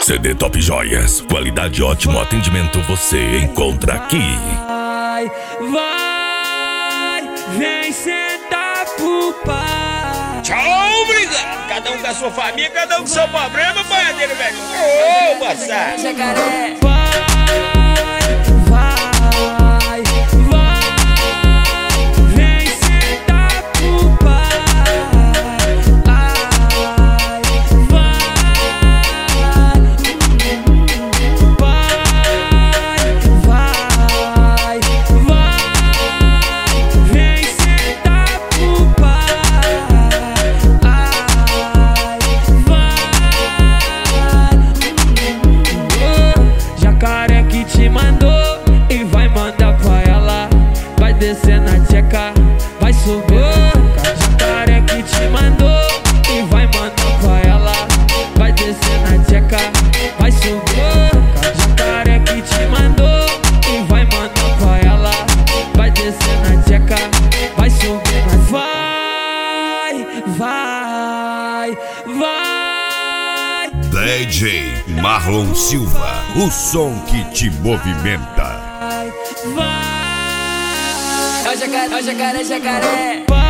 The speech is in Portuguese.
CD Top Joias, qualidade ótimo, atendimento você encontra aqui. Vai, vem sentar pro pai. Tchau, obrigado. Cada um com a sua família, cada um com seu problema, boiadeiro velho. Ô, moçada. Jacaré. Te mandou e vai mandar pra ela. Vai descer na tcheca, vai subir na jacaré que te mandou e vai mandar pra ela. Vai descer na tcheca, vai subir na jacaré que te mandou e vai mandar pra ela. Vai descer na tcheca, vai subir na vai. DJ Marlon Silva, o som que te movimenta. Vai, jacaré, jacaré.